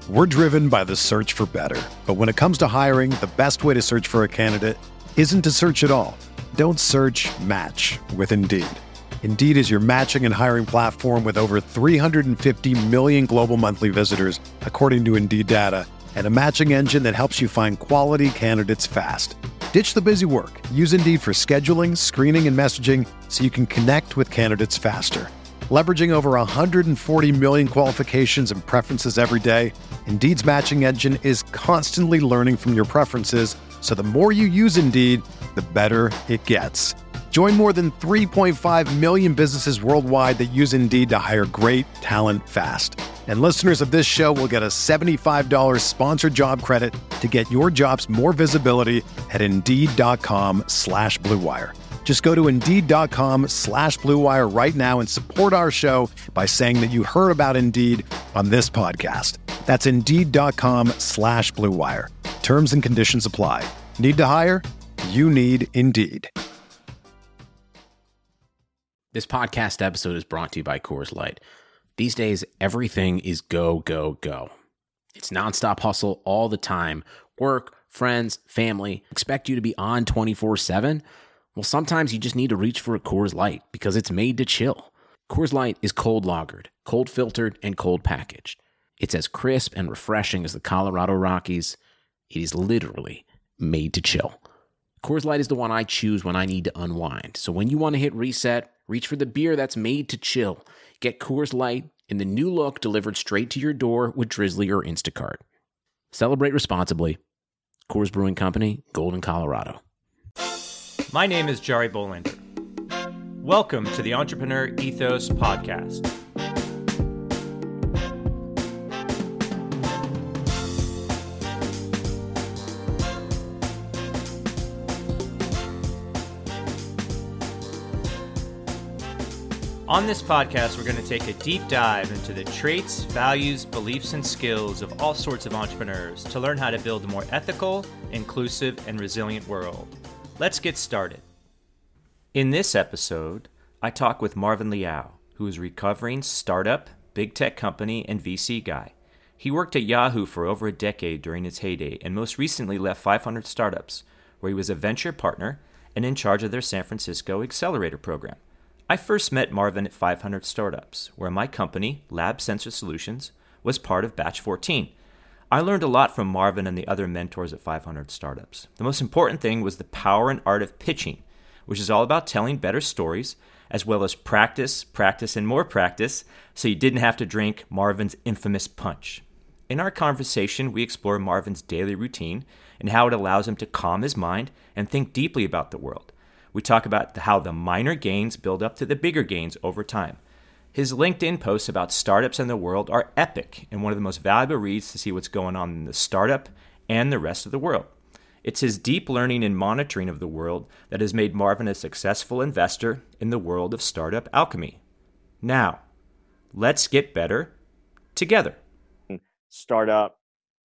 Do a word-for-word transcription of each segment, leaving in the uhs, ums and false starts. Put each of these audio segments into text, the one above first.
We're driven by the search for better. But when it comes to hiring, the best way to search for a candidate isn't to search at all. Don't search, match with Indeed. Indeed is your matching and hiring platform with over three hundred fifty million global monthly visitors, according to Indeed data, and a matching engine that helps you find quality candidates fast. Ditch the busy work. Use Indeed for scheduling, screening, and messaging so you can connect with candidates faster. Leveraging over one hundred forty million qualifications and preferences every day, Indeed's matching engine is constantly learning from your preferences, so the more you use Indeed, the better it gets. Join more than three point five million businesses worldwide that use Indeed to hire great talent fast. And listeners of this show will get a seventy-five dollars sponsored job credit to get your jobs more visibility at Indeed.com slash Blue Wire. Just go to Indeed.com slash Blue Wire right now and support our show by saying that you heard about Indeed on this podcast. That's Indeed.com slash Blue Wire. Terms and conditions apply. Need to hire? You need Indeed. This podcast episode is brought to you by Coors Light. These days, everything is go, go, go. It's nonstop hustle all the time. Work, friends, family expect you to be on twenty-four seven. Well, sometimes you just need to reach for a Coors Light because it's made to chill. Coors Light is cold lagered, cold filtered, and cold packaged. It's as crisp and refreshing as the Colorado Rockies. It is literally made to chill. Coors Light is the one I choose when I need to unwind. So when you want to hit reset, reach for the beer that's made to chill. Get Coors Light in the new look delivered straight to your door with Drizzly or Instacart. Celebrate responsibly. Coors Brewing Company, Golden, Colorado. My name is Jari Bolander. Welcome to the Entrepreneur Ethos Podcast. On this podcast, we're going to take a deep dive into the traits, values, beliefs, and skills of all sorts of entrepreneurs to learn how to build a more ethical, inclusive, and resilient world. Let's get started. In this episode, I talk with Marvin Liao, who is a recovering startup, big tech company, and V C guy. He worked at Yahoo for over a decade during its heyday and most recently left five hundred Startups, where he was a venture partner and in charge of their San Francisco Accelerator program. I first met Marvin at five hundred Startups, where my company, Lab Sensor Solutions, was part of Batch fourteen. I learned a lot from Marvin and the other mentors at five hundred Startups. The most important thing was the power and art of pitching, which is all about telling better stories, as well as practice, practice, and more practice, so you didn't have to drink Marvin's infamous punch. In our conversation, we explore Marvin's daily routine and how it allows him to calm his mind and think deeply about the world. We talk about how the minor gains build up to the bigger gains over time. His LinkedIn posts about startups and the world are epic and one of the most valuable reads to see what's going on in the startup and the rest of the world. It's his deep learning and monitoring of the world that has made Marvin a successful investor in the world of startup alchemy. Now, let's get better together. Startup,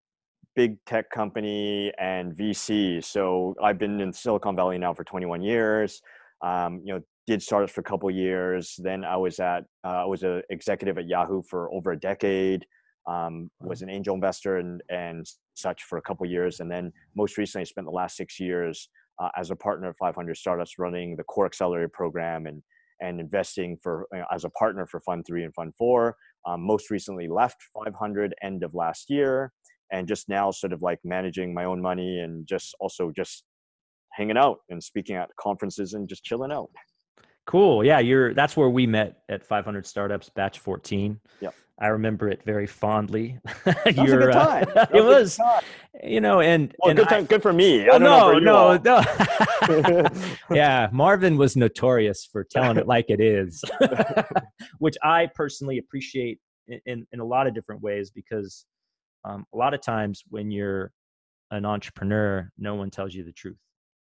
big tech company, and V C. So I've been in Silicon Valley now for twenty-one years. Um, you know, did startups for a couple of years. Then I was at uh, I was an executive at Yahoo for over a decade. Um, was an angel investor and and such for a couple of years, and then most recently I spent the last six years uh, as a partner of five hundred Startups, running the Core Accelerator program and and investing for you know, as a partner for Fund Three and Fund Four. Um, most recently left five hundred end of last year, and just now sort of like managing my own money and just also just hanging out and speaking at conferences and just chilling out. Cool. Yeah, you're. That's where we met at five hundred Startups, Batch fourteen. Yep. I remember it very fondly. That was a good time. Uh, it was, you know, and, well, and good I, time, good for me. Well, I don't no, know for you no, all. no. Yeah, Marvin was notorious for telling it like it is, which I personally appreciate in, in, in a lot of different ways, because um, a lot of times when you're an entrepreneur, no one tells you the truth.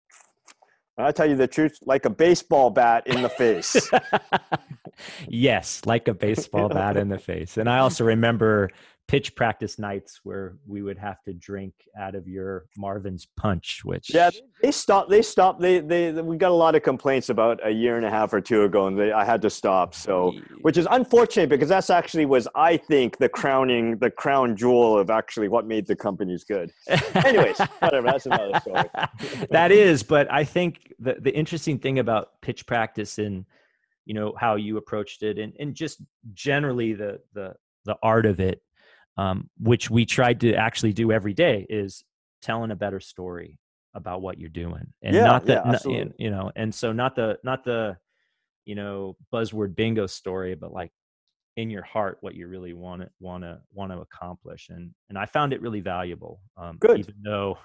I'll tell you the truth, like a baseball bat in the face. Yes, like a baseball bat in the face. And I also remember pitch practice nights where we would have to drink out of your Marvin's Punch, which yeah, they stopped. They stopped. They, they we got a lot of complaints about a year and a half or two ago, and they, I had to stop. So, which is unfortunate because that's actually was I think the crowning, the crown jewel of actually what made the companies good. Anyways, whatever. That's another story. That is, but I think the the interesting thing about pitch practice and you know how you approached it, and and just generally the the the art of it. Um, which we tried to actually do every day, is telling a better story about what you're doing, and yeah, not the, yeah, not, you know, and so not the, not the, you know, buzzword bingo story, but like in your heart, what you really want to, want to, want to accomplish. And, and I found it really valuable. Um, Good. Even though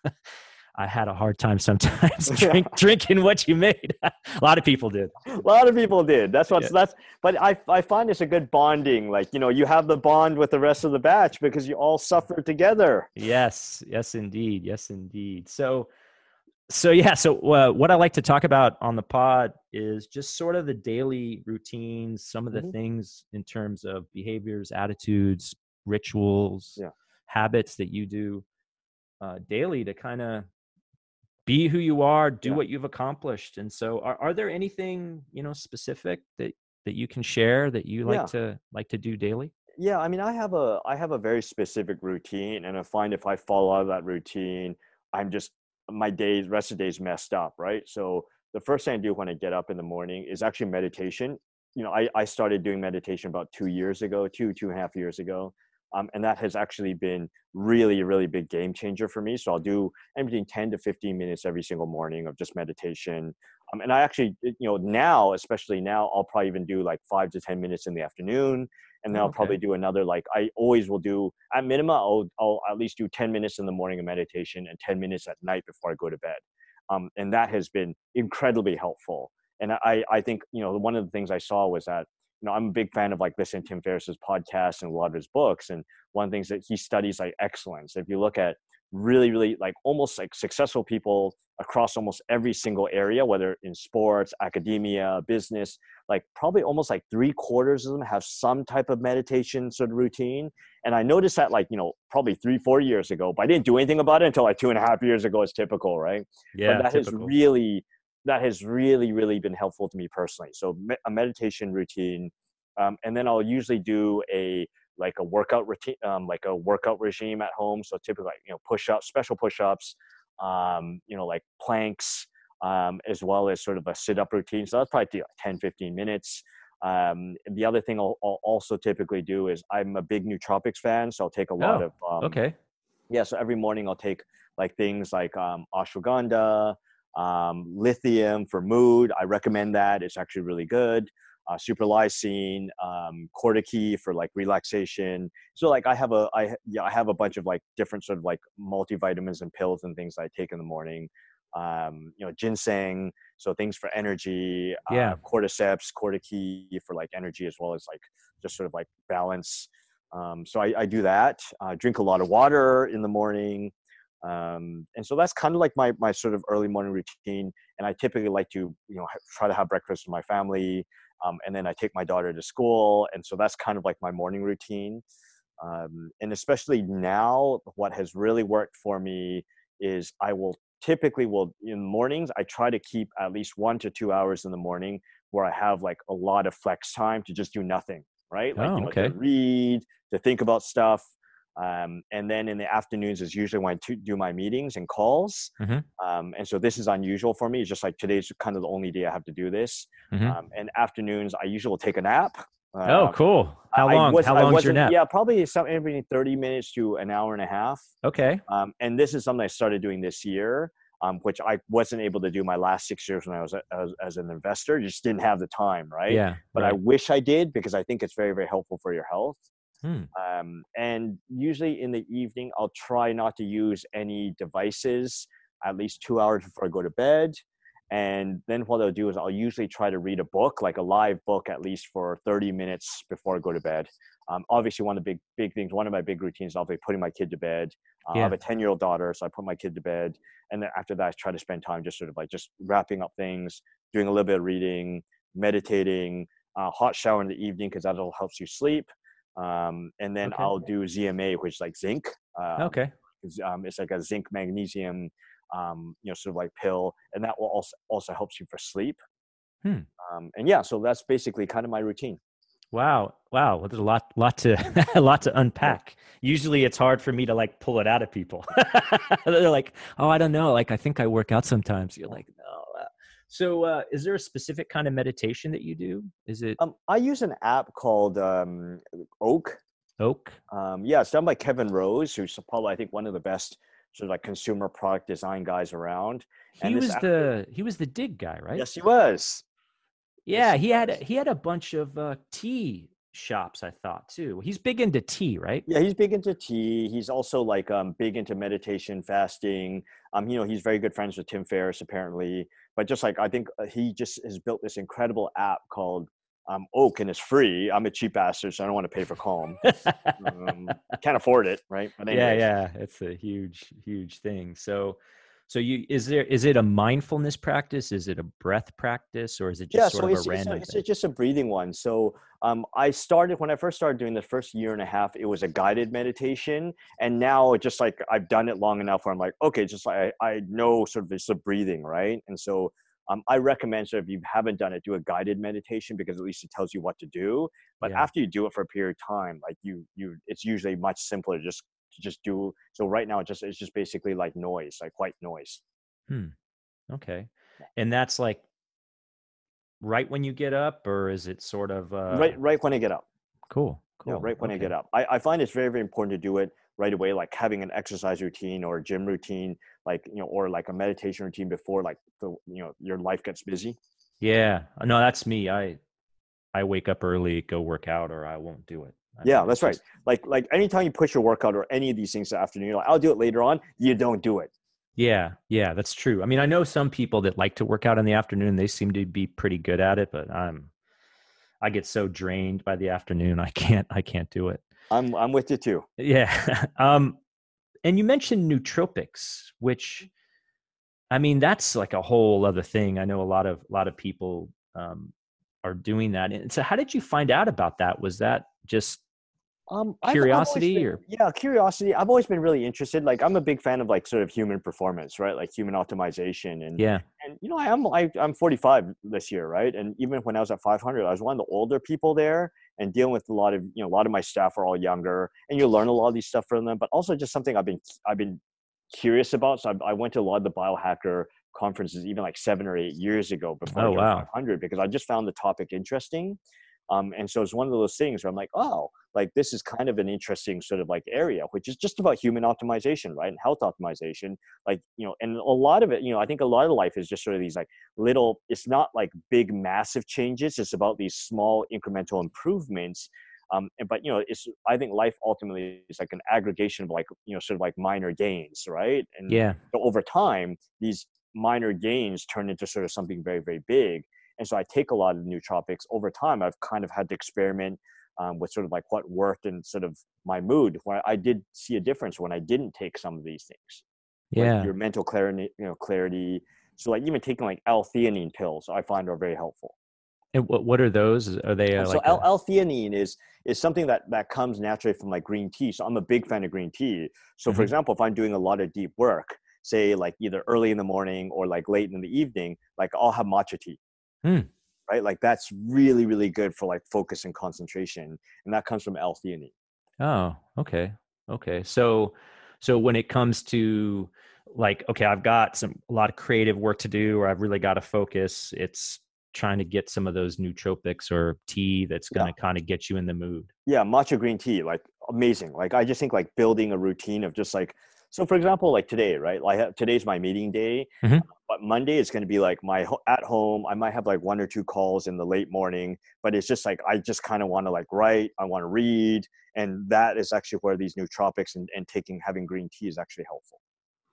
I had a hard time sometimes drink, drinking what you made. A lot of people did. A lot of people did. That's what's Yeah. that's. But I I find it's a good bonding. Like you know, you have the bond with the rest of the batch because you all suffer together. Yes. Yes, indeed. Yes, indeed. So, so yeah. So uh, what I like to talk about on the pod is just sort of the daily routines, some of the Mhm. things in terms of behaviors, attitudes, rituals, Yeah. habits that you do uh, daily to kind of be who you are, do Yeah. what you've accomplished. And so are, are there anything, you know, specific that, that you can share that you like Yeah. to like to do daily? Yeah, I mean, I have a I have a very specific routine, and I find if I follow out of that routine, I'm just my days, rest of the day's messed up, right? So the first thing I do when I get up in the morning is actually meditation. You know, I I started doing meditation about two years ago, two two and a half years ago, um, and that has actually been really really big game changer for me. So I'll do anything ten to fifteen minutes every single morning of just meditation. Um, and I actually, you know, now, especially now, I'll probably even do like five to ten minutes in the afternoon. And then Oh, I'll probably okay. do another, like I always will do at minimum, I'll, I'll at least do ten minutes in the morning of meditation and ten minutes at night before I go to bed. Um, and that has been incredibly helpful. And I, I think, you know, one of the things I saw was that, you know, I'm a big fan of like listening to Tim Ferriss's podcast and a lot of his books. And one of the things that he studies like excellence. If you look at really, really like almost like successful people across almost every single area, whether in sports, academia, business, like probably almost like three quarters of them have some type of meditation sort of routine. And I noticed that like, you know, probably three, four years ago, but I didn't do anything about it until like two and a half years ago is typical, right? Yeah. But that typical. has really, that has really, really been helpful to me personally. So me- a meditation routine. Um, and then I'll usually do a, like a workout routine, um, like a workout regime at home. So typically, like, you know, push-ups, special push-ups, um, you know, like planks, um, as well as sort of a sit-up routine. So that's probably like ten, fifteen minutes. Um, the other thing I'll, I'll also typically do is I'm a big nootropics fan. So I'll take a lot Oh, of, um, okay. yeah. So every morning I'll take like things like, um, ashwagandha, um, lithium for mood. I recommend that. It's actually really good. Uh, super lysine, um, cortiquine for like relaxation. So like I have a, I, yeah, I have a bunch of like different sort of like multivitamins and pills and things that I take in the morning. Um, you know, ginseng, so things for energy, Yeah. uh, cordyceps, cortiquine for like energy, as well as like just sort of like balance. Um, so I, I do that, uh, drink a lot of water in the morning. Um, and so that's kind of like my, my sort of early morning routine. And I typically like to, you know, try to have breakfast with my family. Um, and then I take my daughter to school. And so that's kind of like my morning routine. Um, and especially now, what has really worked for me is I will typically will in mornings, I try to keep at least one to two hours in the morning where I have like a lot of flex time to just do nothing, right? Like, Oh, you know, okay. to read, to think about stuff. Um, and then in the afternoons is usually when I to do my meetings and calls. Mhm. Um, and so this is unusual for me. It's just like today's kind of the only day I have to do this. Mhm. Um, and afternoons, I usually will take a nap. Oh, Uh, cool. How I long? was, How I long's your wasn't- nap? Yeah, probably something between thirty minutes to an hour and a half. Okay. Um, and this is something I started doing this year, um, which I wasn't able to do my last six years when I was a, as, as an investor. Just didn't have the time, right? Yeah. But I right. wish I did because I think it's very, very helpful for your health. Hmm. Um, and usually in the evening, I'll try not to use any devices at least two hours before I go to bed. And then what I'll do is I'll usually try to read a book, like a live book, at least for thirty minutes before I go to bed. Um, obviously, one of the big, big things, one of my big routines is obviously putting my kid to bed. Uh, I Yeah. have a ten-year-old daughter, so I put my kid to bed. And then after that, I try to spend time just sort of like just wrapping up things, doing a little bit of reading, meditating, uh, hot shower in the evening because that all helps you sleep. Um, and then Okay. I'll do Z M A, which is like zinc. Um, Okay. it's, um, it's like a zinc magnesium, um, you know, sort of like pill, and that will also also helps you for sleep. Hmm. Um, and yeah, so that's basically kind of my routine. Wow. Wow. Well, there's a lot, lot to, a lot to unpack. Usually it's hard for me to like pull it out of people. They're like, oh, I don't know. Like, I think I work out sometimes. You're like, no. Uh, So, uh, is there a specific kind of meditation that you do? Is it Um, I use an app called um, Oak. Oak? Um, yeah, it's done by Kevin Rose, who's probably I think one of the best sort of like consumer product design guys around. He And this was app, the he was the dig guy, right? yes, he was. Yes, Yeah, he he had a, was. he had a bunch of uh, tea shops, I thought too. He's big into tea, right? Yeah, he's big into tea. He's also like um, big into meditation, fasting. Um, you know, he's very good friends with Tim Ferriss apparently. But just like I think uh, he just has built this incredible app called um, Oak, and it's free. I'm a cheap bastard, so I don't want to pay for Calm. Um, can't afford it, right? But Yeah, anyways, yeah, it's a huge, huge thing. So, so you is there is it a mindfulness practice? Is it a breath practice, or is it just yeah. sort So of a it's it's, a, random it's thing? a, just a breathing one. So um, I started when I first started doing the first year and a half. It was a guided meditation, and now it just like I've done it long enough where I'm like, okay, just like I, I know sort of it's a breathing, right? And so um, I recommend sort of if you haven't done it, do a guided meditation because at least it tells you what to do. But Yeah. after you do it for a period of time, like you you, it's usually much simpler just to just do. So right now, it just it's just basically like noise, like white noise. Hmm. Okay. And that's like right when you get up, or is it sort of uh Right, right when I get up. cool, Yeah, cool. right when I Okay. get up. I, I find it's very, very important to do it right away, like having an exercise routine or a gym routine, like, you know, or like a meditation routine before like the, you know, your life gets busy. Yeah. No, that's me. I I wake up early, go work out, or I won't do it. I Yeah, mean, that's it's right. just Like, like anytime you push your workout or any of these things this afternoon, you're like, I'll do it later on. You don't do it. yeah, yeah, that's true. I mean, I know some people that like to work out in the afternoon. They seem to be pretty good at it, but I'm I get so drained by the afternoon. I can't I can't do it. I'm, I'm with you too. Yeah. um and you mentioned nootropics, which I mean, that's like a whole other thing. I know a lot of a lot of people um are doing that. And so how did you find out about that? Was that just Um, I've I've always curiosity been or yeah, curiosity. I've always been really interested. Like I'm a big fan of like sort of human performance, right? Like human optimization, and yeah. and you know I am I, I'm forty-five this year, right? And even when I was at five hundred, I was one of the older people there, and dealing with a lot of you know a lot of my staff are all younger, and you learn a lot of these stuff from them. But also just something I've been I've been curious about. So I, I went to a lot of the biohacker conferences even like seven or eight years ago before Oh I joined wow. five hundred because I just found the topic interesting. Um, and so it's one of those things where I'm like, oh, like this is kind of an interesting sort of like area, which is just about human optimization, right? And health optimization. Like, you know, and a lot of it, you know, I think a lot of life is just sort of these like little, it's not like big, massive changes. It's about these small incremental improvements. Um, and, but, you know, it's, I think life ultimately is like an aggregation of like, you know, sort of like minor gains, right? And Yeah. so over time, these minor gains turn into sort of something very, very big. And so I take a lot of nootropics over time. I've kind of had to experiment um, with sort of like what worked and sort of my mood. Where I did see a difference when I didn't take some of these things, like Yeah. your mental clarity, you know, clarity. So like even taking like L-theanine pills, I find are very helpful. And what what are those? Are they uh, So like L- a L-theanine is is something that that comes naturally from like green tea. So I'm a big fan of green tea. So for Mhm. example, if I'm doing a lot of deep work, say like either early in the morning or like late in the evening, like I'll have matcha tea. Hmm. Right? Like that's really, really good for like focus and concentration. And that comes from L-theanine. Oh, okay. Okay. So so when it comes to like, okay, I've got some a lot of creative work to do, or I've really got to focus, it's trying to get some of those nootropics or tea that's going Yeah. to kind of get you in the mood. Yeah. Matcha green tea, like amazing. Like I just think like building a routine of just like, so for example, like today, right? Like today's my meeting day, Mhm. but Monday is going to be like my ho- at home. I might have like one or two calls in the late morning, but it's just like, I just kind of want to like write, I want to read. And that is actually where these nootropics and, and taking, having green tea is actually helpful.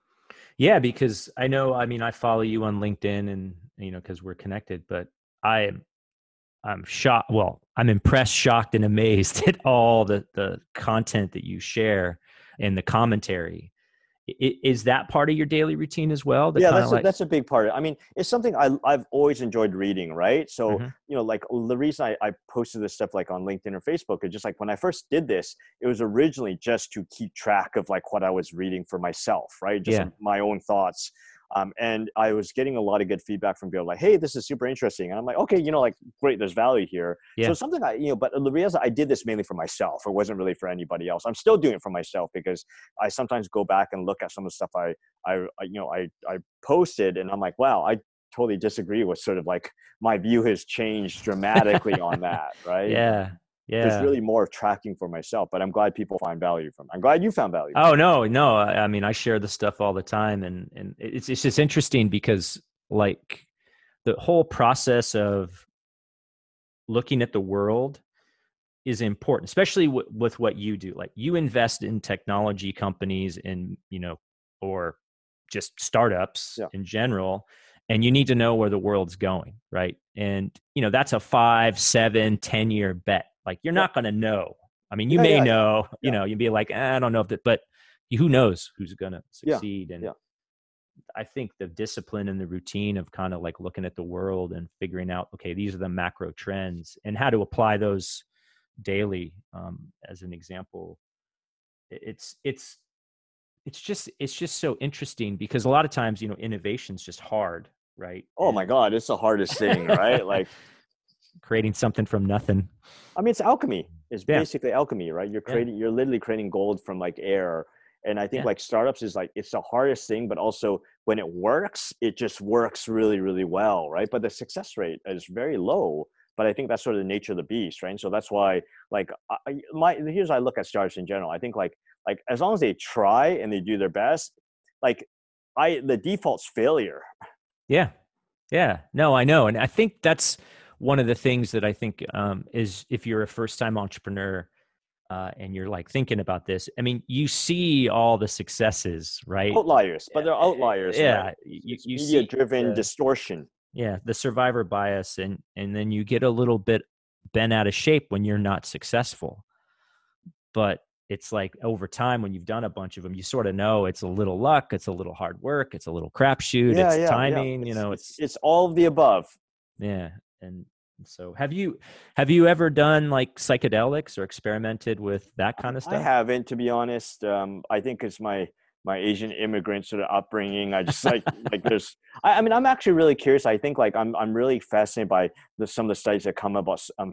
Yeah, because I know, I mean, I follow you on LinkedIn and, you know, because we're connected, but I am, I'm shocked. Well, I'm impressed, shocked, and amazed at all the, the content that you share and the commentary. I- is that part of your daily routine as well? The Yeah, kind that's of a, like, that's a big part of it. I mean, it's something I I've always enjoyed reading, right? So, Mhm. you know, like the reason I, I posted this stuff like on LinkedIn or Facebook is just like when I first did this, it was originally just to keep track of like what I was reading for myself, right? Just Yeah. like my own thoughts. Um, and I was getting a lot of good feedback from people like, hey, this is super interesting. And I'm like, okay, you know, like, great, there's value here. So Yeah. it's something I, you know, but the reality, I did this mainly for myself. It wasn't really for anybody else. I'm still doing it for myself because I sometimes go back and look at some of the stuff I, I, I you know, I, I posted and I'm like, wow, I totally disagree with sort of like my view has changed dramatically on that. Right. Yeah. There's Yeah. really more tracking for myself, but I'm glad people find value from it. I'm glad you found value. Oh no, no. I, I mean, I share this stuff all the time, and and it's it's just interesting because like the whole process of looking at the world is important, especially w- with what you do. Like you invest in technology companies, and you know, or just startups Yeah. in general, and you need to know where the world's going, right? And you know, that's a five, seven, ten year bet. Like you're Yeah. not going to know. I mean, you Yeah, may yeah, yeah. know, you Yeah. know, you'd be like, eh, I don't know if that, but who knows who's going to Yeah, succeed. And yeah. I think the discipline and the routine of kind of like looking at the world and figuring out, okay, these are the macro trends and how to apply those daily. Um, as an example, it- it's, it's, it's just, it's just so interesting because a lot of times, you know, innovation's just hard, right? Oh my And God, it's the hardest thing, right? Like, creating something from nothing. I mean, it's alchemy. It's Yeah. basically alchemy, right? You're Yeah. creating, you're literally creating gold from like air. And I think Yeah. like startups is like, it's the hardest thing, but also when it works, it just works really, really well, right? But the success rate is very low. But I think that's sort of the nature of the beast, right? And so that's why, like, I, my here's how I look at startups in general. I think like, like as long as they try and they do their best, like, I the default's failure. Yeah. Yeah. No, I know. And I think that's one of the things that I think um, is if you're a first time entrepreneur uh, and you're like thinking about this, I mean, you see all the successes, right? Outliers, but they're outliers. Yeah. Right? You, It's you media see driven the, distortion. yeah, the survivor bias, and, and then you get a little bit bent out of shape when you're not successful. But it's like over time, when you've done a bunch of them, you sort of know it's a little luck, it's a little hard work, it's a little crapshoot, Yeah, it's yeah, timing, yeah. you It's, know, it's it's, it's all of the above. yeah. And so have you, have you ever done like psychedelics or experimented with that kind of I stuff? haven't, to be honest. Um, I think it's my my Asian immigrant sort of upbringing. I just like like there's. I, I mean, I'm actually really curious. I think like I'm I'm really fascinated by the, some of the studies that come about um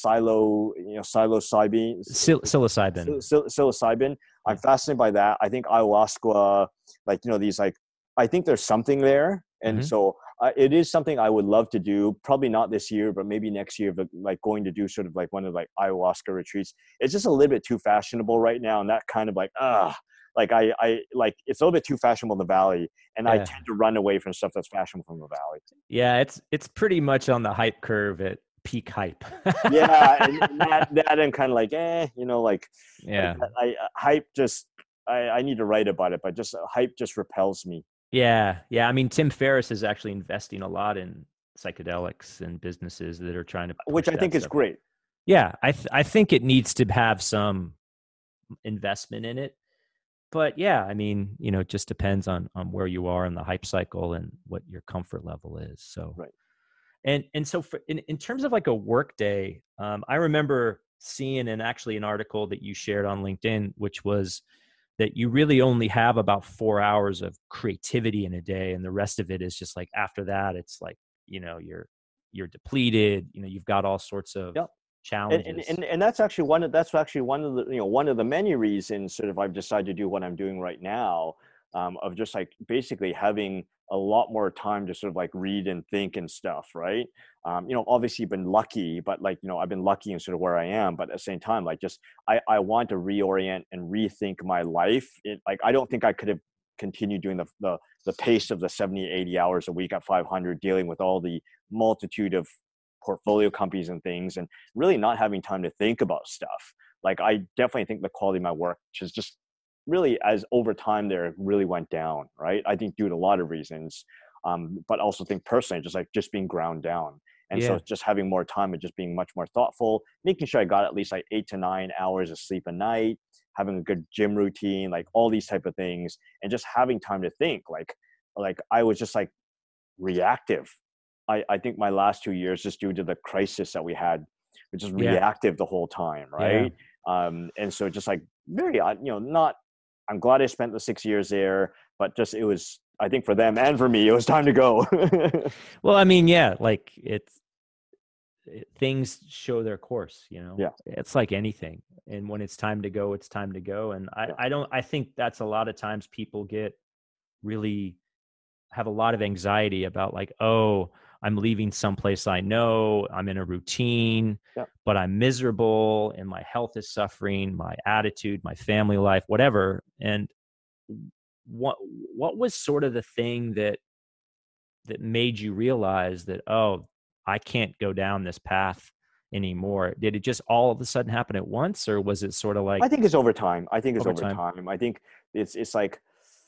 silo you know psilocybin Sil- psilocybin. sil- psilocybin. I'm fascinated by that. I think ayahuasca, like you know these like I think there's something there, and Mhm. so uh, it is something I would love to do. Probably not this year, but maybe next year. But like going to do sort of like one of like ayahuasca retreats. It's just a little bit too fashionable right now, and that kind of like ah. Like I, I like it's a little bit too fashionable in the valley, and I Yeah. tend to run away from stuff that's fashionable from the valley. Yeah, it's it's pretty much on the hype curve at peak hype. Yeah, and, and that that I'm kind of like, eh, you know, like, Yeah. like I, I hype just I, I need to write about it, but just uh, hype just repels me. Yeah. Yeah. I mean, Tim Ferriss is actually investing a lot in psychedelics and businesses that are trying to push Which I that think is stuff. great. Yeah, I th- I think it needs to have some investment in it. But yeah, I mean, you know, it just depends on on where you are in the hype cycle and what your comfort level is. So Right. And and so for, in in terms of like a work day, um, I remember seeing an actually an article that you shared on LinkedIn, which was that you really only have about four hours of creativity in a day, and the rest of it is just like after that, it's like you know you're you're depleted. You know, you've got all sorts of Yep. And, challenges. and, and, and that's actually one of that's actually one of the you know one of the many reasons sort of I've decided to do what I'm doing right now, um, of just like basically having a lot more time to sort of like read and think and stuff, right? Um, you know, obviously been lucky, but like you know I've been lucky in sort of where I am, but at the same time, like just I I want to reorient and rethink my life. It like I don't think I could have continued doing the the the pace of the seventy, eighty hours a week at five hundred, dealing with all the multitude of portfolio companies and things, and really not having time to think about stuff. Like I definitely think the quality of my work just just really as over time there really went down, right? I think due to a lot of reasons, um, but also think personally just like just being ground down. And Yeah. so just having more time and just being much more thoughtful, making sure I got at least like eight to nine hours of sleep a night, having a good gym routine, like all these type of things, and just having time to think. Like, like I was just like reactive. I, I think my last two years, just due to the crisis that we had, which is Yeah. reactive the whole time, right? Um, and so just like very, uh, you know, not. I'm glad I spent the six years there, but just it was. I think for them and for me, it was time to go. Well, I mean, yeah, like it's it, things show their course, you know. Yeah. It's like anything, and when it's time to go, it's time to go. And I, Yeah. I don't. I think that's a lot of times people get really have a lot of anxiety about like, oh, I'm leaving someplace I know, I'm in a routine, Yeah. but I'm miserable and my health is suffering, my attitude, my family life, whatever. And what what was sort of the thing that that made you realize that, oh, I can't go down this path anymore? Did it just all of a sudden happen at once, or was it sort of like I think it's over time. I think it's Over over time. time. I think it's it's like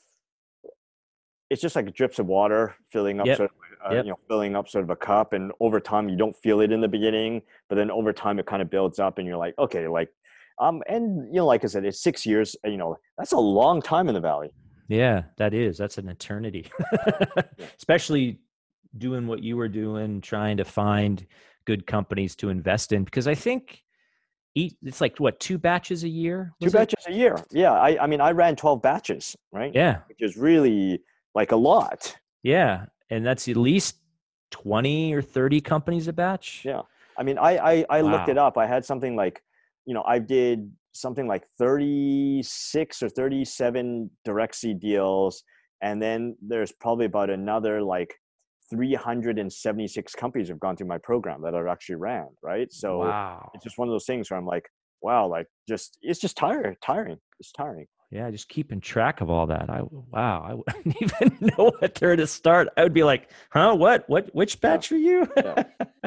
it's just like drips of water filling up Yep. sort of, uh, Yep. you know, filling up sort of a cup, and over time you don't feel it in the beginning, but then over time it kind of builds up, and you're like, okay, like, um, and you know, like I said, it's six years. You know, that's a long time in the Valley. Yeah, that is. That's an eternity. Especially doing what you were doing, trying to find good companies to invest in. Because I think each, it's like, what, two batches a year? Two was it? batches a year. Yeah, I, I mean, I ran twelve batches, right? Yeah, Which is really like a lot. yeah. And that's at least twenty or thirty companies a batch. Yeah. I mean, I I, I looked Wow. it up. I had something like, you know, I did something like thirty-six or thirty-seven direct seed deals, and then there's probably about another like three hundred seventy-six companies have gone through my program that I've actually ran, right? So Wow. it's just one of those things where I'm like, wow, like just it's just tiring, tiring, it's tiring. Yeah, just keeping track of all that. I wow, I wouldn't even know what there to start. I would be like, huh, what, what, which batch are you? Yeah.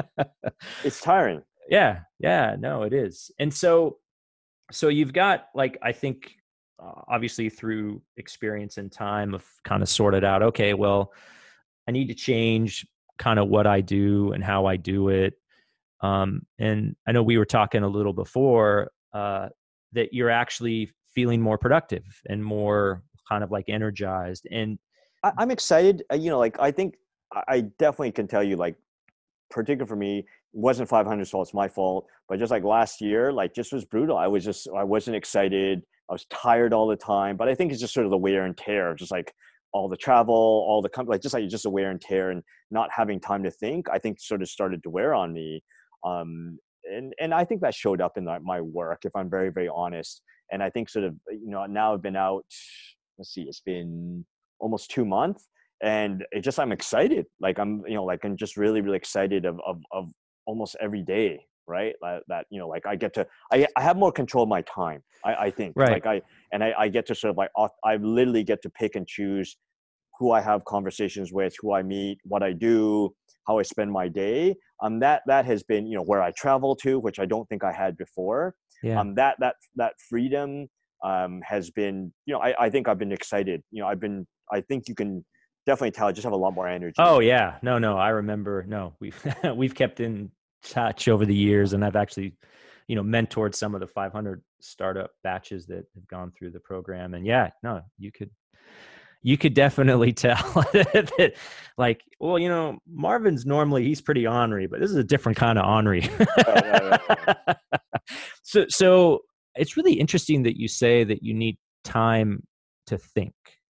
It's tiring. Yeah, yeah, no, it is. And so, so you've got like, I think, uh, obviously through experience and time of kind of sorted out, okay, well, I need to change kind of what I do and how I do it. Um, and I know we were talking a little before uh, that you're actually feeling more productive and more kind of like energized. And I, I'm excited. Uh, You know, like I think I, I definitely can tell you, like, particular for me, it wasn't five hundred, so it's my fault. But just like last year, like just was brutal. I was just I wasn't excited. I was tired all the time. But I think it's just sort of the wear and tear of just like all the travel, all the com- like just like just a wear and tear and not having time to think. I think sort of started to wear on me. Um, and and I think that showed up in my work, if I'm very very honest. And I think sort of, you know, now I've been out. Let's see, it's been almost two months. And it just, I'm excited. Like I'm, you know, like I'm just really, really excited of, of, of almost every day, right? That, that, you know, like I get to, I, I have more control of my time. I, I think Right. like I, and I, I get to sort of like, I literally get to pick and choose who I have conversations with, who I meet, what I do, how I spend my day. Um, that, that has been, you know, where I travel to, which I don't think I had before. yeah, Um, that, that, that freedom, um, has been, you know, I, I think I've been excited, you know, I've been, I think you can definitely tell I just have a lot more energy. oh yeah, no, no, I remember. No, we've we've kept in touch over the years, and I've actually, you know, mentored some of the five hundred startup batches that have gone through the program. And yeah, no, you could, you could definitely tell that, like, well, you know, Marvin's normally he's pretty ornery, but this is a different kind of ornery. yeah, yeah, so, so it's really interesting that you say that you need time to think.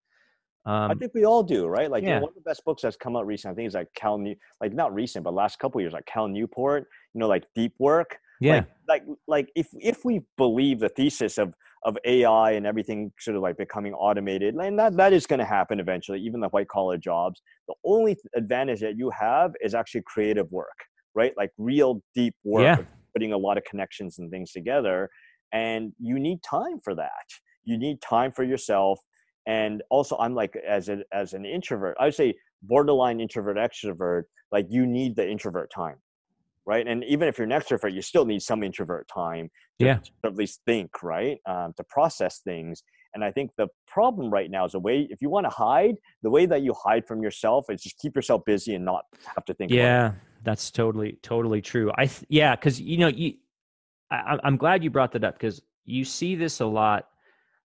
Um, I think we all do, right? Like, you yeah. know, one of the best books that's come out recently, I think is like Cal New, like not recent, but last couple of years, like Cal Newport, you know, like deep work. yeah, Like, like, like if, if we believe the thesis of, of A I and everything sort of like becoming automated, and that, that is going to happen eventually, even the white collar jobs, the only advantage that you have is actually creative work, right? Like real deep work, Yeah. of putting a lot of connections and things together. And you need time for that. You need time for yourself. And also I'm like, as a, as an introvert, I would say borderline introvert extrovert, like you need the introvert time. Right. And even if you're an extrovert, you still need some introvert time to, Yeah. to at least think, right. Um, to process things. And I think the problem right now is a way, if you want to hide, the way that you hide from yourself is just keep yourself busy and not have to think about it. Yeah, that's totally, totally true. I, th- yeah. Cause you know, you, I, I'm glad you brought that up because you see this a lot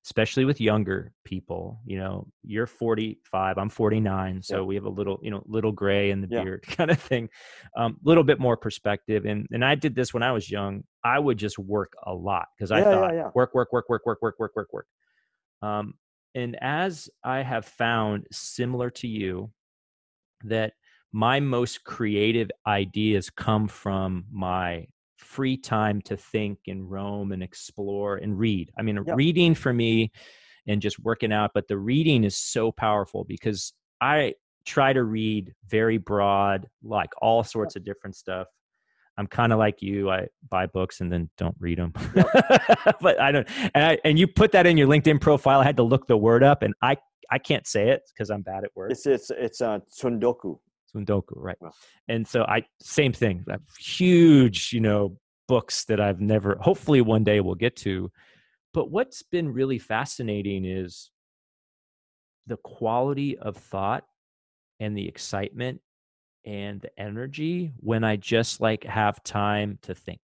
especially with younger people. You know, you're forty-five, I'm forty-nine, so Yeah. we have a little, you know, little gray in the Yeah. beard kind of thing. A um, little bit more perspective. And and I did this when I was young. I would just work a lot because I Yeah, thought yeah, yeah. work, work, work, work, work, work, work, work, work. Um, and as I have found, similar to you, that my most creative ideas come from my free time to think and roam and explore and read. I mean, Yeah. reading for me and just working out, but the reading is so powerful because I try to read very broad, like all sorts of different stuff. I'm kind of like you. I buy books and then don't read them. Yep. But I don't, and I, and you put that in your LinkedIn profile. I had to look the word up and I, I can't say it because I'm bad at words. It's, it's, it's uh, Tsundoku. Tsundoku, right. Wow. And so I, same thing, huge, you know, books that I've never, hopefully one day we'll get to. But what's been really fascinating is the quality of thought and the excitement and the energy when I just like have time to think.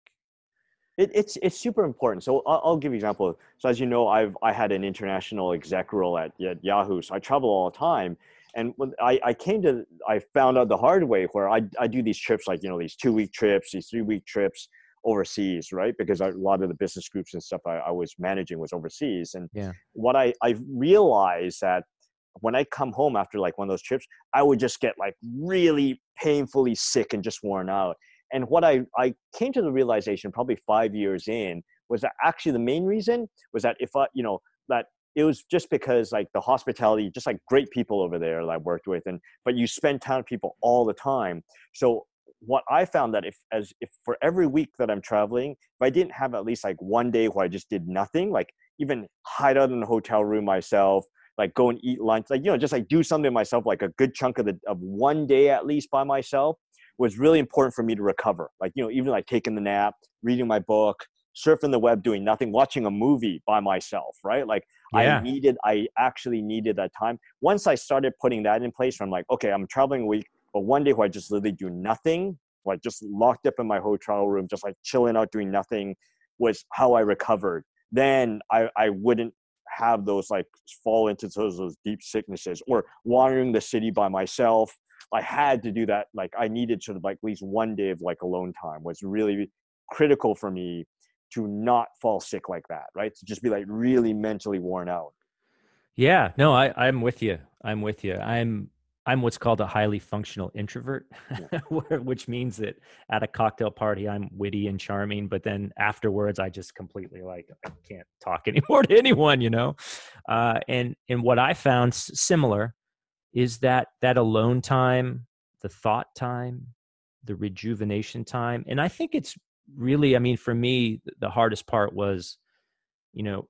It, it's it's super important. So I'll, I'll give you an example. So as you know, I've I had an international exec role at, at Yahoo. So I travel all the time. And when I, I came to, I found out the hard way where I, I do these trips, like, you know, these two week trips, these three week trips overseas, right? Because I, a lot of the business groups and stuff I, I was managing was overseas. And yeah. what I, I realized that when I come home after like one of those trips, I would just get like really painfully sick and just worn out. And what I, I came to the realization probably five years in was that actually the main reason was that if I, you know, that it was just because like the hospitality, just like great people over there that I worked with, and but you spend time with people all the time. So what I found that if as if for every week that I'm traveling, if I didn't have at least like one day where I just did nothing, like even hide out in the hotel room myself, like go and eat lunch, like, you know, just like do something myself, like a good chunk of the of one day at least by myself, was really important for me to recover. Like, you know, even like taking the nap, reading my book, surfing the web, doing nothing, watching a movie by myself, right? Like yeah. I needed, I actually needed that time. Once I started putting that in place, I'm like, okay, I'm traveling a week, but one day where I just literally do nothing, like just locked up in my hotel room, just like chilling out, doing nothing, was how I recovered. Then I, I wouldn't have those like fall into those, those deep sicknesses, or wandering the city by myself. I had to do that. Like I needed sort of like at least one day of like alone time was really critical for me to not fall sick like that, right? To just be like really mentally worn out. Yeah, no, I, I'm with you. I'm with you. I'm, I'm what's called a highly functional introvert, yeah. Which means that at a cocktail party, I'm witty and charming, but then afterwards, I just completely like, I can't talk anymore to anyone, you know? Uh, and, and what I found s- similar is that that alone time, the thought time, the rejuvenation time. And I think it's really, I mean, for me, the hardest part was, you know,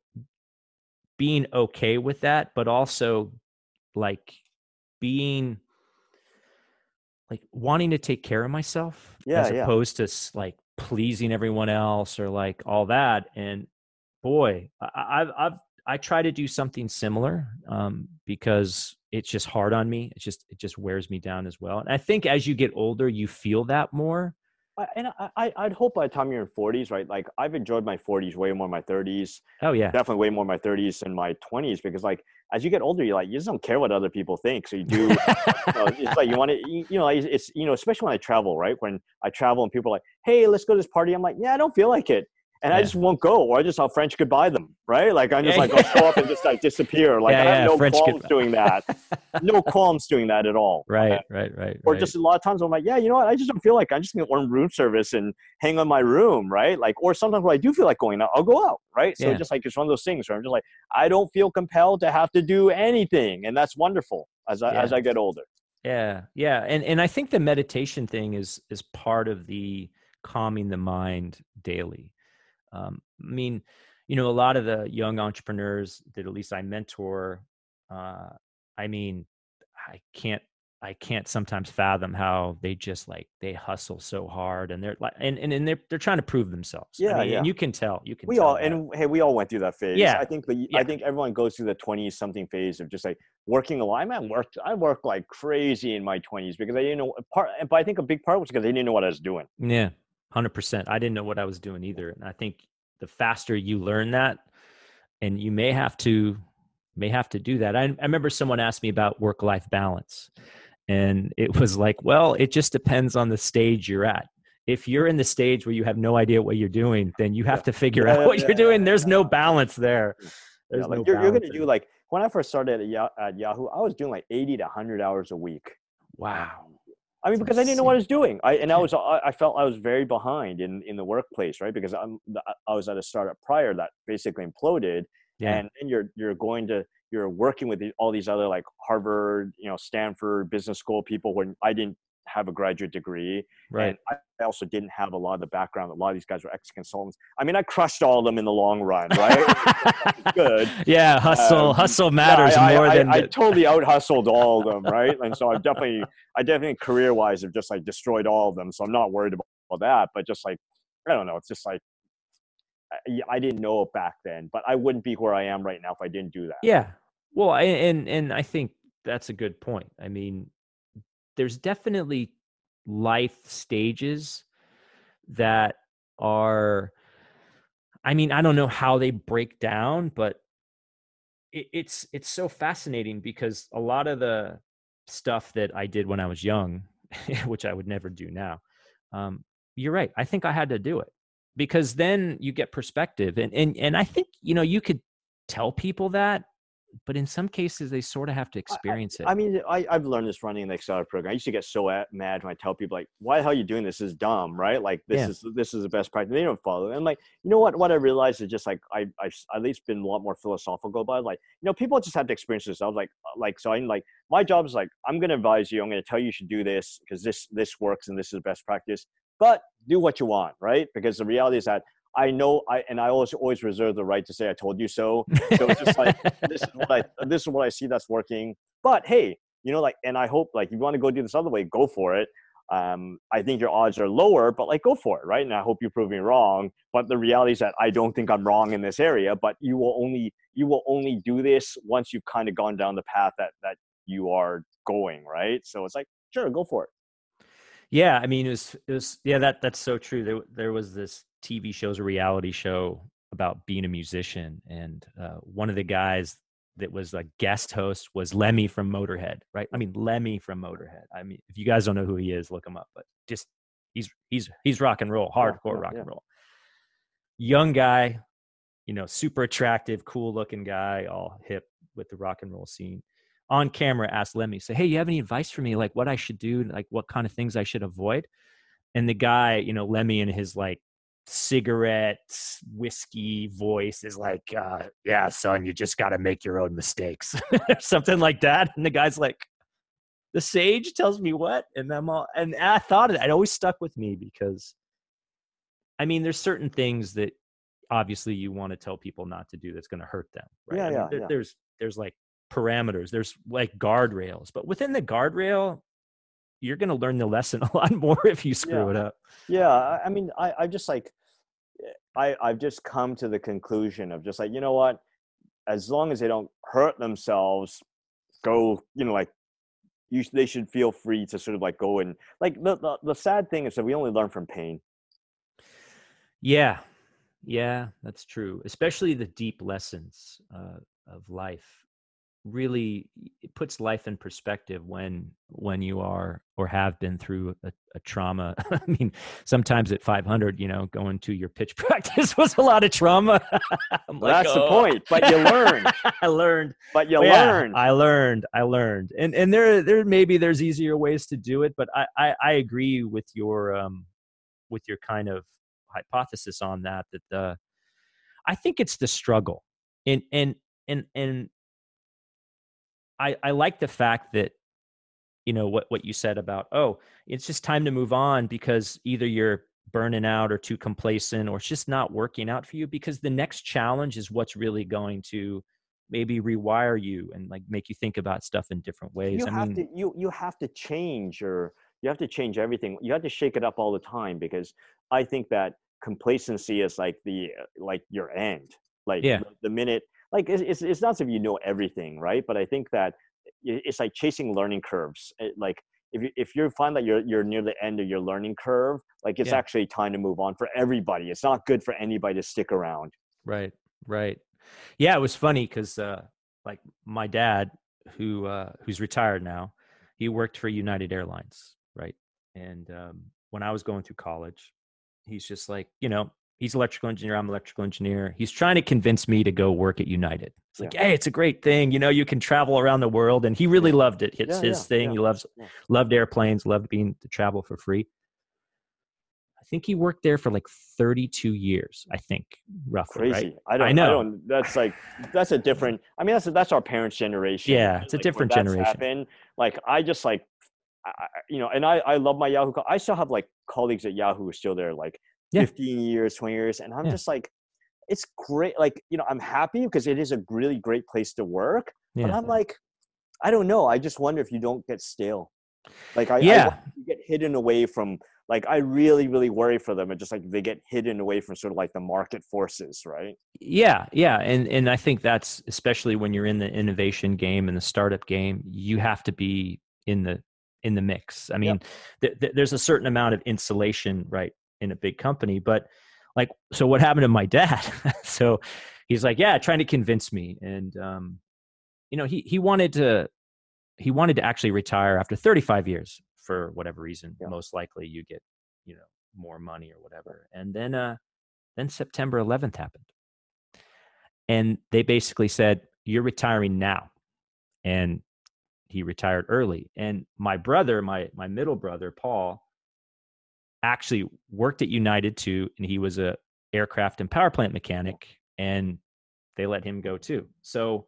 being okay with that, but also like being like wanting to take care of myself yeah, as yeah. opposed to like pleasing everyone else or like all that. And boy, I, I've, I've, I try to do something similar um, because it's just hard on me. It's just, it just wears me down as well. And I think as you get older, you feel that more. I, and I, I'd hope by the time you're in forties, right? Like I've enjoyed my forties way more than my thirties. Oh yeah. Definitely way more in my thirties than my twenties, because like, as you get older, you're like, you just don't care what other people think. So you do, you know, it's like, you want to, you, you know, it's, you know, especially when I travel, right? When I travel and people are like, hey, let's go to this party. I'm like, yeah, I don't feel like it. And yeah. I just won't go, or I just, I'll French goodbye them, right? Like I'm just yeah, like, I'll show up and just like disappear. Like yeah, I have yeah, no French qualms goodbye. doing that. No qualms doing that at all. Right, uh, right, right. Or right. just a lot of times I'm like, yeah, you know what? I just don't feel like it. I'm just going to order room service and hang on my room, right? Like, or sometimes when I do feel like going out, I'll go out, right? So yeah. just like, it's one of those things where I'm just like, I don't feel compelled to have to do anything. And that's wonderful as I, yeah. as I get older. Yeah. Yeah. And, and I think the meditation thing is, is part of the calming the mind daily. Um, I mean, you know, a lot of the young entrepreneurs that at least I mentor, uh, I mean, I can't, I can't sometimes fathom how they just like, they hustle so hard and they're like, and, and, and they're, they're trying to prove themselves. Yeah. I mean, yeah. and you can tell, you can we tell all, that. and hey, we all went through that phase. Yeah. I think the, yeah. I think everyone goes through the twenties something phase of just like working a lot. I mean, I worked, I worked like crazy in my twenties because I didn't know part, but I think a big part was because I didn't know what I was doing. Yeah. one hundred percent. I didn't know what I was doing either. And I think the faster you learn that, and you may have to may have to do that. I, I remember someone asked me about work-life balance, and it was like, well, it just depends on the stage you're at. If you're in the stage where you have no idea what you're doing, then you have to figure Yeah, out what yeah, you're doing. yeah, There's yeah. no balance there. There's Yeah, like no you're, you're balance gonna there. do like when I first started at, Ya- at Yahoo, I was doing like eighty to one hundred hours a week. Wow. I mean, That's because I didn't know what I was insane. doing. I and I was I, I felt I was very behind in in the workplace, right? Because I'm I was at a startup prior that basically imploded, Yeah. and then you're you're going to you're working with the, all these other like Harvard, you know, Stanford business school people when I didn't have a graduate degree. Right. And I also didn't have a lot of the background. A lot of these guys were ex-consultants. I mean, I crushed all of them in the long run, right? Good. Yeah, hustle, Um, hustle matters yeah, I, more I, than I, the- I totally out hustled all of them, right? And so I definitely, I definitely career-wise have just like destroyed all of them. So I'm not worried about, about that. But just like, I don't know, it's just like I, I didn't know it back then, but I wouldn't be where I am right now if I didn't do that. Yeah. Well, I, and and I think that's a good point. I mean, there's definitely life stages that are, I mean, I don't know how they break down, but it, it's it's so fascinating because a lot of the stuff that I did when I was young, which I would never do now, um, you're right. I think I had to do it because then you get perspective, and and and I think, you know, you could tell people that, but in some cases they sort of have to experience I, it. I mean, I, I've learned this running the Accelerator program. I used to get so mad when I tell people like, why the hell are you doing this? This is dumb, right? Like this Yeah. is, this is the best practice. They don't follow it. And I'm like, you know what, what I realized is just like, I, I've at least been a lot more philosophical about it. Like, you know, people just have to experience themselves. Like, like, so I'm like, my job is like, I'm going to advise you. I'm going to tell you you should do this because this, this works and this is best practice, but do what you want, right? Because the reality is that I know I, and I always, always reserve the right to say, I told you so. So it's just like, this is what I, this is what I see that's working. But hey, you know, like, and I hope like, if you want to go do this other way, go for it. Um, I think your odds are lower, but like, go for it. Right. And I hope you prove me wrong. But the reality is that I don't think I'm wrong in this area, but you will only, you will only do this once you've kind of gone down the path that, that you are going. Right. So it's like, sure, go for it. Yeah, I mean, it was, it was, yeah, that that's so true. There, there was this T V show, a reality show about being a musician, and uh, one of the guys that was a guest host was Lemmy from Motorhead, right? I mean, Lemmy from Motorhead. I mean, if you guys don't know who he is, look him up. But just he's he's he's rock and roll, hardcore yeah, rock yeah. and roll. Young guy, you know, super attractive, cool looking guy, all hip with the rock and roll scene. On camera, asked Lemmy, say, hey, you have any advice for me? Like what I should do, like what kind of things I should avoid? And the guy, you know, Lemmy in his like cigarette, whiskey voice is like, uh, yeah, son, you just got to make your own mistakes. Something like that. And the guy's like, the sage tells me what? And I'm all, and I thought of it. It always stuck with me because, I mean, there's certain things that obviously you want to tell people not to do that's going to hurt them. Right. Yeah, I mean, yeah, there, yeah. There's, there's like parameters, there's like guardrails, but within the guardrail, you're going to learn the lesson a lot more if you screw Yeah. it up. Yeah. I, I mean, I, I just like, I, I've just come to the conclusion of just like, you know what, as long as they don't hurt themselves, go, you know, like you, they should feel free to sort of like go and like, the, the, the sad thing is that we only learn from pain. Yeah. Yeah, that's true. Especially the deep lessons uh, of life. Really, it puts life in perspective when when you are or have been through a, a trauma. I mean, sometimes at five hundred, you know, going to your pitch practice was a lot of trauma. I'm Well, like, that's oh. the point. But you learn. I learned. But you Well, yeah, learn. I learned. I learned. And and there there maybe there's easier ways to do it, but I I, I agree with your um with your kind of hypothesis on that. That the I think it's the struggle, and and and and. I, I like the fact that, you know, what, what you said about, oh, it's just time to move on because either you're burning out or too complacent or it's just not working out for you, because the next challenge is what's really going to maybe rewire you and like make you think about stuff in different ways. You I have mean, to you you have to change your you have to change everything. You have to shake it up all the time, because I think that complacency is like the like your end. Like Yeah. the, the minute like it's, it's it's not as if you know everything, right? But I think that it's like chasing learning curves. It, like if you if you find that you're you're near the end of your learning curve, like it's Yeah. actually time to move on for everybody. It's not good for anybody to stick around. Right, right. Yeah, it was funny because uh, like my dad, who uh, who's retired now, he worked for United Airlines, right? And um, when I was going through college, he's just like, you know, he's electrical engineer, I'm electrical engineer. He's trying to convince me to go work at United. It's like, Yeah. hey, it's a great thing. You know, you can travel around the world. And he really Yeah. loved it. It's Yeah, his yeah, thing. yeah, He loves, yeah. loved airplanes, loved being to travel for free. I think he worked there for like thirty-two years, I think, roughly. Crazy. Right? I don't. I I, know. don't. That's like that's a different. I mean, that's that's our parents' generation. Yeah, right? it's a Like, different when that's generation. happened, like I just like, I, I- you know, and I I love my Yahoo. co- I still have like colleagues at Yahoo who are still there, like Yeah. fifteen years, twenty years, and I'm Yeah. just like, it's great. Like, you know, I'm happy because it is a really great place to work. But Yeah. I'm like, I don't know. I just wonder if you don't get stale. Like I, I Yeah. wonder if you get hidden away from. Like I really, really worry for them, and just like they get hidden away from sort of like the market forces, right? Yeah, yeah, and and I think that's especially when you're in the innovation game and the startup game, you have to be in the in the mix. I mean, th- th- there's a certain amount of insulation, right, in a big company, but like, so what happened to my dad? So he's like, yeah, trying to convince me, and um, you know, he he wanted to he wanted to actually retire after thirty-five years for whatever reason. Yeah. Most likely, you get you know more money or whatever, and then uh, then September eleventh happened. And they basically said, you're retiring now. And he retired early. And my brother, my my middle brother, Paul, actually worked at United too. And he was a aircraft and power plant mechanic. And they let him go too. So,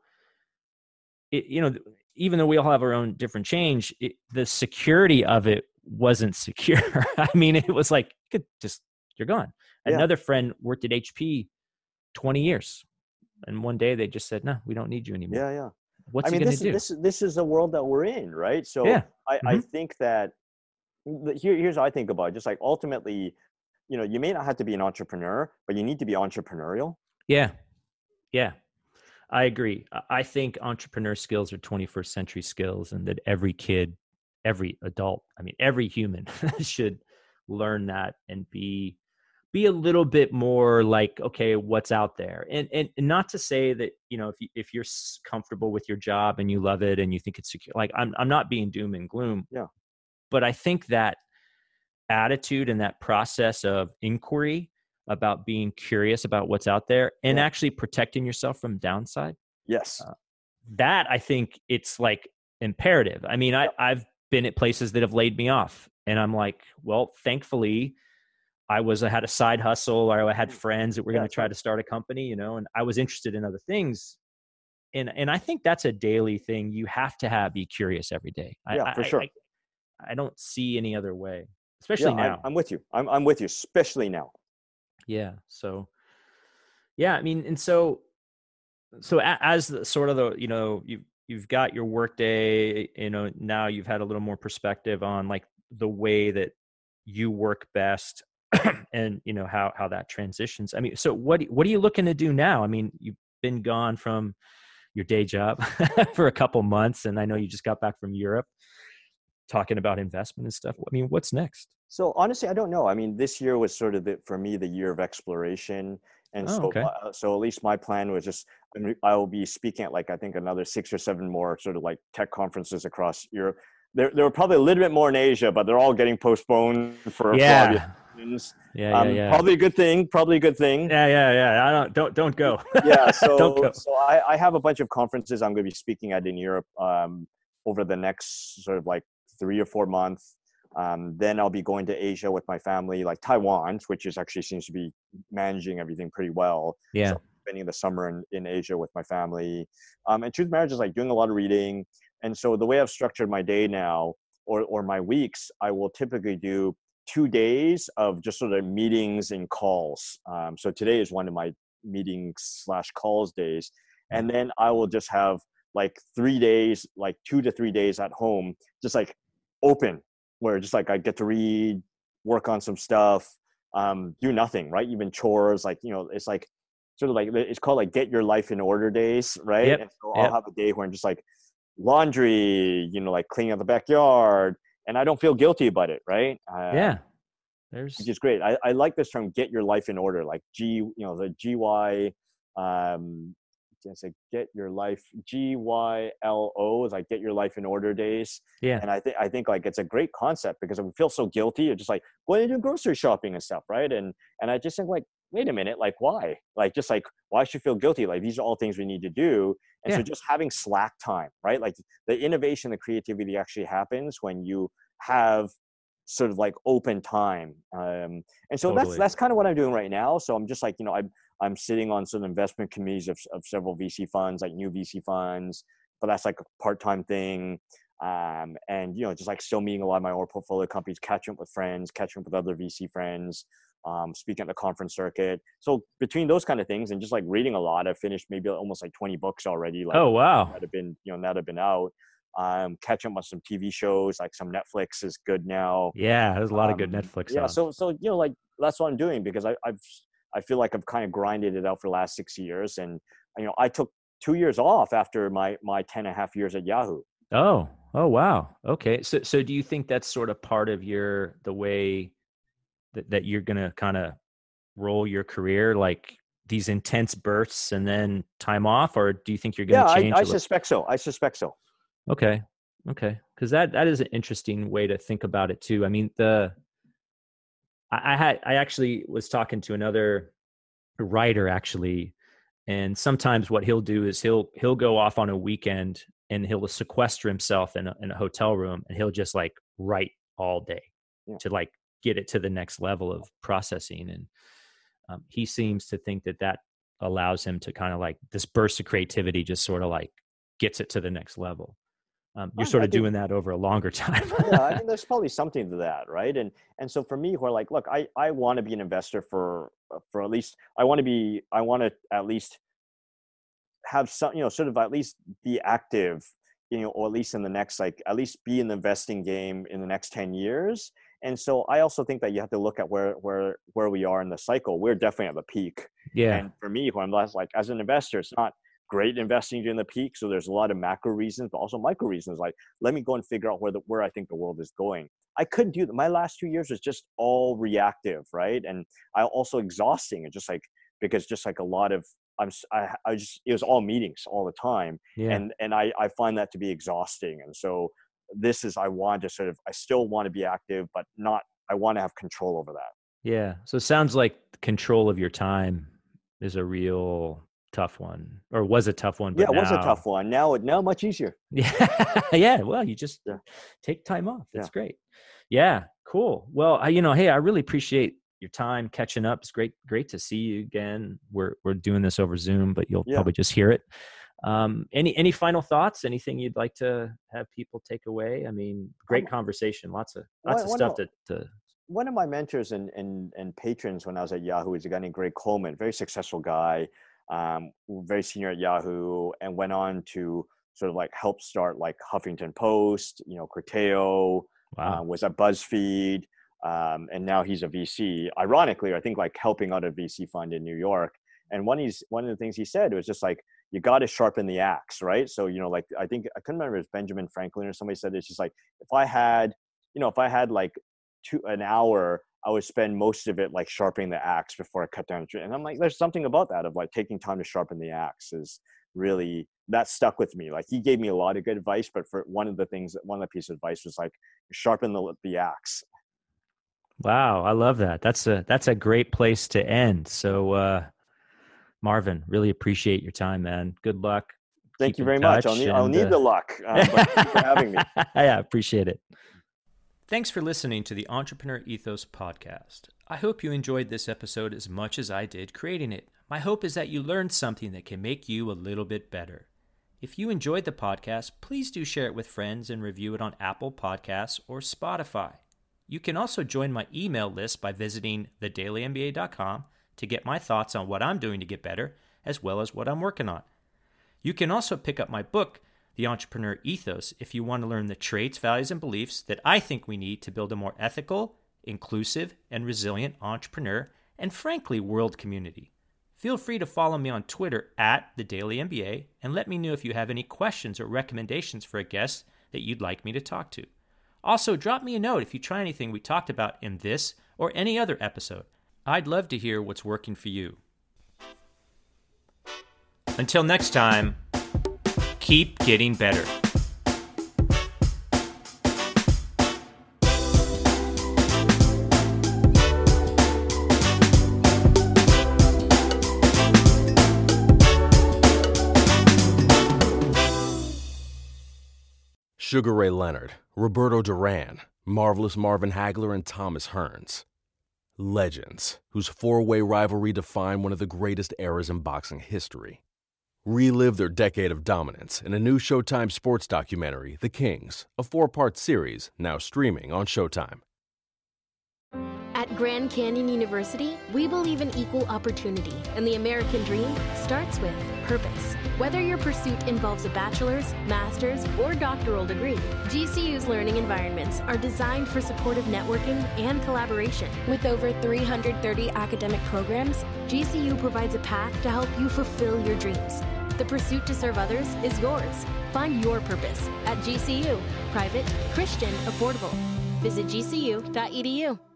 it, you know, even though we all have our own different change, it, the security of it wasn't secure. I mean, it was like, you could just, you're gone. Yeah. Another friend worked at H P twenty years. And one day they just said, no, we don't need you anymore. Yeah, yeah. What's I mean, he going this to do? is this this is the world that we're in, right? So Yeah. I, I Mhm. think that the- here here's how I think about it. Just like ultimately, you know, you may not have to be an entrepreneur, but you need to be entrepreneurial. Yeah. Yeah. I agree. I- I think entrepreneur skills are twenty-first century skills, and that every kid, every adult, I mean, every human should learn that and be be a little bit more like, okay, what's out there? And, and and not to say that, you know, if you, if you're s- comfortable with your job and you love it and you think it's secure, like I'm I'm not being doom and gloom. Yeah. But I think that attitude and that process of inquiry about being curious about what's out there and Yeah. actually protecting yourself from downside, Yes. Uh, that I think it's like imperative. I mean, I, Yep. I've been at places that have laid me off, and I'm like, well, thankfully I was, I had a side hustle, or I had friends that were Yeah, going to try sure. to start a company, you know, and I was interested in other things. And, and I think that's a daily thing. You have to have, be curious every day. I, Yeah, for I, sure. I, I don't see any other way, Yeah, especially I'm, now. I'm with you. I'm I'm with you, especially now. Yeah. So, yeah, I mean, and so, so a- as the, sort of the, you know, you've, you've got your work day, you know, now you've had a little more perspective on like the way that you work best and, you know, how, how that transitions. I mean, so what, what are you looking to do now? I mean, you've been gone from your day job for a couple months, and I know you just got back from Europe talking about investment and stuff. I mean, what's next? So honestly, I don't know. I mean, this year was sort of the, for me the year of exploration, and Oh, so okay. uh, so at least my plan was just I mean, I will be speaking at like I think another six or seven more sort of like tech conferences across Europe. There there were probably a little bit more in Asia, but they're all getting postponed for, for obvious Yeah. reasons. Yeah. Yeah. Um, Yeah. Probably a good thing. Probably a good thing. Yeah. Yeah. Yeah. I don't, don't, don't go. Yeah. Don't So go. so I, I have a bunch of conferences I'm going to be speaking at in Europe um, over the next sort of like three or four months. Um, then I'll be going to Asia with my family, like Taiwan, which is actually seems to be managing everything pretty well. Yeah. So spending the summer in, in Asia with my family. Um, and truth marriage is like doing a lot of reading. And so the way I've structured my day now or, or my weeks, I will typically do two days of just sort of meetings and calls. Um, so today is one of my meetings slash calls days. And then I will just have like three days, like two to three days at home, just like open, where just like I get to read, work on some stuff, um, do nothing, right? Even chores, like, you know, it's like sort of like, it's called like get your life in order days, right? Yep. And so Yep. I'll have a day where I'm just like laundry, you know, like cleaning out the backyard, and I don't feel guilty about it, right? Uh, Yeah. There's, Which is great. I, I like this term, get your life in order, like G, you know, the G Y um, It's like get your life, G Y L O, is like get your life in order days. Yeah. And I think I think like it's a great concept because we feel so guilty. You're just like going to do grocery shopping and stuff, right? And and I just think like, wait a minute, like why? Like just like why should you feel guilty? Like these are all things we need to do. And Yeah. so just having slack time, right? Like the innovation, the creativity actually happens when you have sort of like open time. Um, and so Totally. that's that's kind of what I'm doing right now. So I'm just like, you know, I'm I'm sitting on some investment committees of, of several V C funds, like new V C funds, but that's like a part-time thing. Um, and, you know, just like still meeting a lot of my old portfolio companies, catching up with friends, catching up with other V C friends, um, speaking at the conference circuit. So between those kind of things and just like reading a lot, I've finished maybe almost like twenty books already. Like, Oh, wow. That have been, you know, that have been out. Um, catching up on some T V shows, like some Netflix is good now. Yeah, there's a lot of good Um, Netflix. Yeah. on. So, so, you know, like that's what I'm doing because I, I've, I feel like I've kind of grinded it out for the last six years. And, you know, I took two years off after my, my ten and a half years at Yahoo. Oh, oh, wow. Okay. So, so do you think that's sort of part of your, the way that, that you're going to kind of roll your career, like these intense bursts and then time off, or do you think you're going Yeah, to I, change? I a little- suspect so. I suspect so. Okay. Okay. Cause that, that is an interesting way to think about it too. I mean, the, I, I had, I actually was talking to another writer actually, and sometimes what he'll do is he'll, he'll go off on a weekend and he'll sequester himself in a, in a hotel room and he'll just like write all day Yeah. to like get it to the next level of processing. And um, he seems to think that that allows him to kind of like this burst of creativity just sort of like gets it to the next level. Um, you're I- sort I of think- doing that over a longer time. Yeah, I mean, there's probably something to that, right? And and so for me, who are like, look, I I want to be an investor for for at least I want to be I want to at least have some, you know, sort of at least be active, you know, or at least in the next like at least be in the investing game in the next ten years. And so I also think that you have to look at where where where we are in the cycle. We're definitely at the peak. Yeah. And for me, who I'm less like as an investor, it's not great investing during the peak. So there's a lot of macro reasons, but also micro reasons. Like, let me go and figure out where the, where I think the world is going. I couldn't do that. My last two years was just all reactive, right? And I also exhausting. And just like, because just like a lot of, I'm, I, I just, it was all meetings all the time. Yeah. And, and I, I find that to be exhausting. And so this is, I want to sort of, I still want to be active, but not, I want to have control over that. Yeah. So it sounds like control of your time is a real tough one, or was a tough one. But Yeah, it was a now- tough one. Now, now much easier. Yeah. Yeah. Well, you just Yeah. take time off. That's Yeah. great. Yeah. Cool. Well, I, you know, hey, I really appreciate your time catching up. It's great, great to see you again. We're, we're doing this over Zoom, but you'll Yeah. probably just hear it. Um, any, any final thoughts, anything you'd like to have people take away? I mean, great Um, conversation. Lots of, lots one- of one stuff of- to, to, One of my mentors and, and, and patrons when I was at Yahoo is a guy named Greg Coleman, very successful guy, um, very senior at Yahoo, and went on to sort of like help start like Huffington Post, you know, Criteo, wow. uh, was at BuzzFeed, um, and now he's a V C. Ironically, I think like helping out a V C fund in New York. And one he's one of the things he said was just like, you got to sharpen the axe, right? So, you know, like I think I couldn't remember if it was Benjamin Franklin or somebody said it's just like, if I had, you know, if I had like two an hour, I would spend most of it like sharpening the axe before I cut down the tree. And I'm like, there's something about that of like taking time to sharpen the axe is really, that stuck with me. Like he gave me a lot of good advice, but for one of the things, one of the pieces of advice was like, sharpen the, the axe. Wow. I love that. That's a, that's a great place to end. So, uh, Marvin, really appreciate your time, man. Good luck. Thank Keep you in very much. I'll touch need, I'll and, need uh, the luck, um, but thank you for having me. Yeah, appreciate it. Thanks for listening to the Entrepreneur Ethos podcast. I hope you enjoyed this episode as much as I did creating it. My hope is that you learned something that can make you a little bit better. If you enjoyed the podcast, please do share it with friends and review it on Apple Podcasts or Spotify. You can also join my email list by visiting the daily M B A dot com to get my thoughts on what I'm doing to get better, as well as what I'm working on. You can also pick up my book, The Entrepreneur Ethos, if you want to learn the traits, values, and beliefs that I think we need to build a more ethical, inclusive, and resilient entrepreneur and, frankly, world community. Feel free to follow me on Twitter at The Daily M B A and let me know if you have any questions or recommendations for a guest that you'd like me to talk to. Also, drop me a note if you try anything we talked about in this or any other episode. I'd love to hear what's working for you. Until next time, keep getting better. Sugar Ray Leonard, Roberto Duran, Marvelous Marvin Hagler, and Thomas Hearns. Legends, whose four-way rivalry defined one of the greatest eras in boxing history. Relive their decade of dominance in a new Showtime sports documentary, The Kings, a four-part series now streaming on Showtime. At Grand Canyon University, we believe in equal opportunity, and the American dream starts with purpose. Whether your pursuit involves a bachelor's, master's, or doctoral degree, G C U's learning environments are designed for supportive networking and collaboration. With over three hundred thirty academic programs, G C U provides a path to help you fulfill your dreams. The pursuit to serve others is yours. Find your purpose at G C U. Private, Christian, affordable. Visit G C U dot E D U.